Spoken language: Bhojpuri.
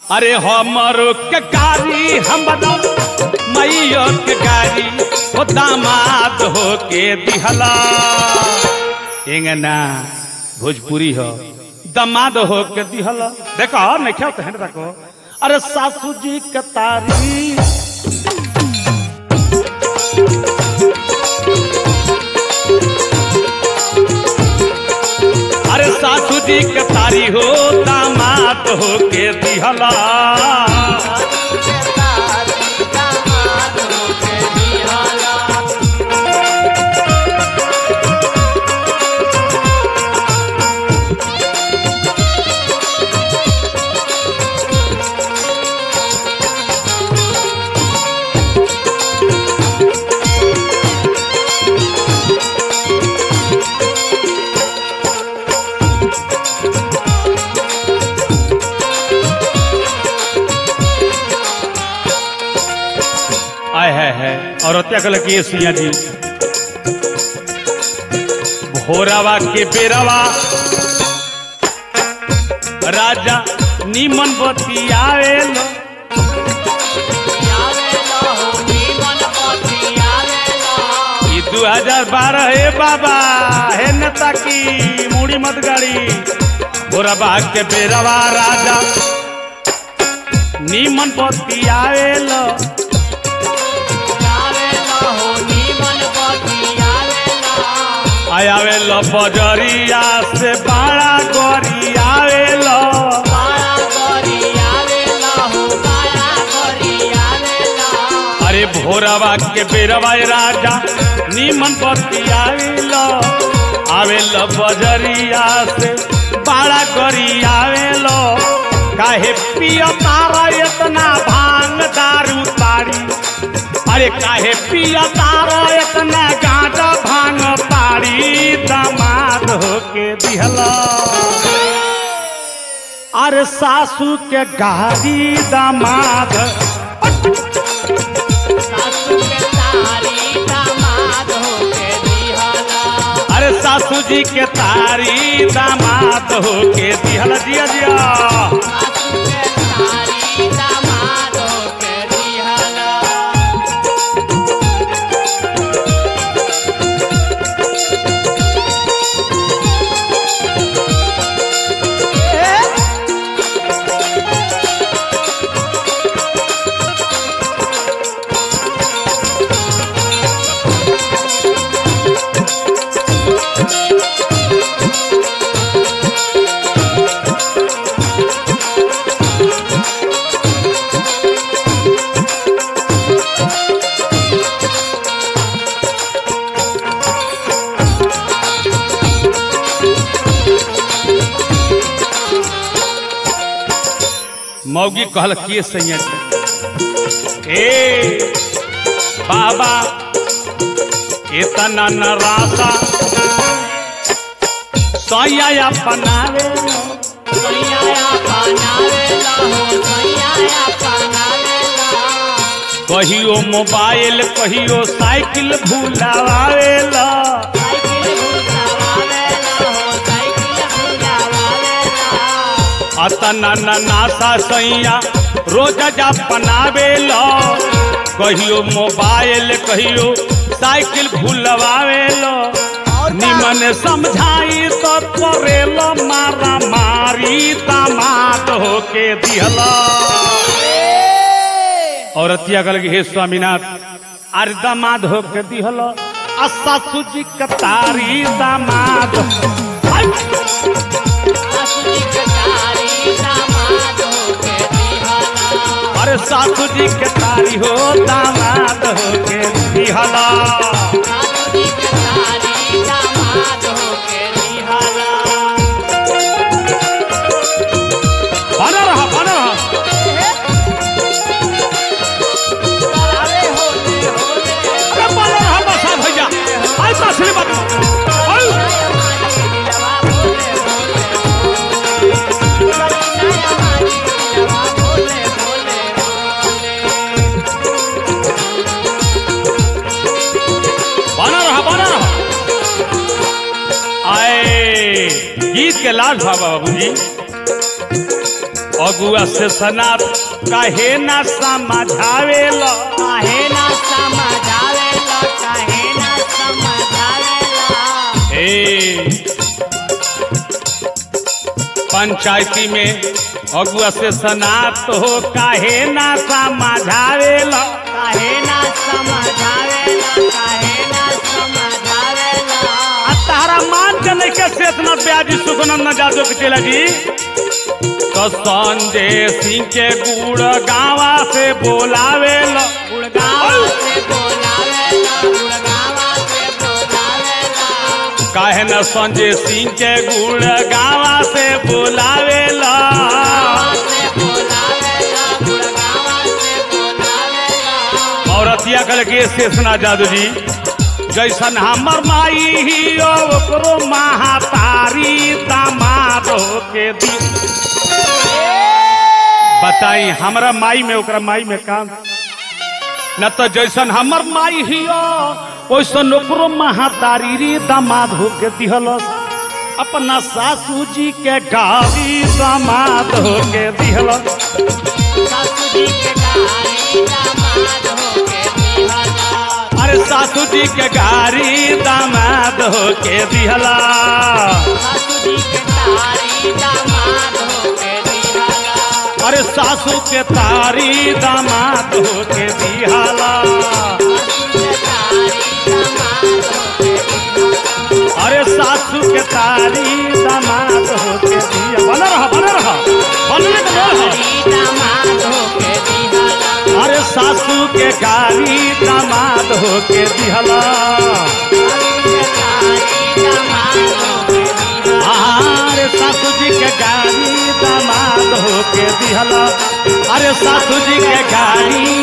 अरे हमरो के गाड़ी हम मैयो के गाड़ी हो दामाद हो के दिहला एंगना भोजपुरी हो दामाद हो के दिहला देखो नहीं क्या तो देखो अरे सासू जी के तारी अरे सासू जी के तारी हो दामाद हो के दिहला है और हत्या कल की सिया जी भोरावा के बेरावा राजा नीमन बतियावेलो 2012 हे बाबा हे नेता की मुड़ी मत गाड़ी भोरावा के बेरावा राजा नीमन बतियावेलो आयावेलो बजरिया से बाड़ा गोरी आवेलो अरे भोरावा के बेरवा राजा नीमन पति आवेलो आवेलो बजरिया से बाड़ा गोरी आवेलो काहे पियो तारा इतना भांग दारू तारी अरे काहे पिया तारा इतना गांजा भांग तारी दामाद होके दिहला अरे सासू के गाड़ी दामाद सासू के तारी दामाद होके दिहला अरे सासू जी के तारी दामाद होके दिहला जिया जिया मौगी कहल किए सैया ए बाबा इतना नरासा सैया अपनावे कहियो मोबाइल कहियो साइकिल भूलावेला अतना नासा सैया रोज जा बनावेलो कहियो मोबाइल कहियो साइकिल भूलवावेलो निमन समझाई तो करेलो मारा मारी दामाद होके दिहला औरतिया कल हे स्वामीनाथ अरे दामाद होके दिहला सासू जी के तारी दामाद अरे सासू जी के तारी हो दामाद होके दिहला बना रहा अरे बना रहा बसा भैया ऐसा श्रीमत गीत के लाल बाबा बाबूजी अगुआ से सनात काहे ना समझावेला काहे ना समझावेला काहे ना समझावेला ए पंचायती में अगुआ से सनात हो काहे ना समझावेला काहे ना समझावेला काहे ना समझावेला आ तारा मान के नहीं के से इतना ब्याजी सुगनन न जादो के चला जी तो संजय सिंह के गुड़ गावा से बोलावेला गुड़गावा से बोलावेला गुड़गावा से बोलावेला काहे न संजय सिंह के गुड़ गावा से बोलावेला से बोलावेला गुड़गावा से बोलावेला औरतिया कल के शेषना जादू जी जैसन हमर माई ही ओकरो महातारी दामाद के दी बताई हमरा माई में ओकरा माई में काम न तो जैसन हमर माई ही वैसन ओकरो महातारी री दामाद होके दिहलस अपना सासू जी के गाड़ी दामाद होके दिहलस सासू जी के गाड़ी दामाद होके दिहला अरे सासू जी के गाड़ी दामाद होके दिहला सासू जी के गाड़ी दामाद होके दिहला अरे सासू के तारी दामाद होके दिहला अरे सासू के तारी दामाद होके दिया बना रहा बनने का दामाद होके दिहला अरे सासू के गाड़ी दामाद होके दिहला अरे सासू जी के गाड़ी दामाद होके दिहला अरे सासू जी के गाड़ी